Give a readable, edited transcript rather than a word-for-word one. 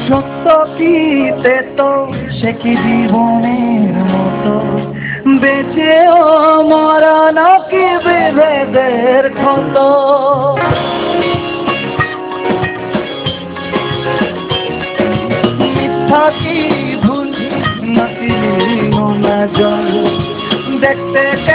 সত্য কি তো সে কি জীবনের মতো বেঁচেও মরা নাকি বিভেদের ক্ষত মিথ্যা কি ভুল নাকি না জল দেখতে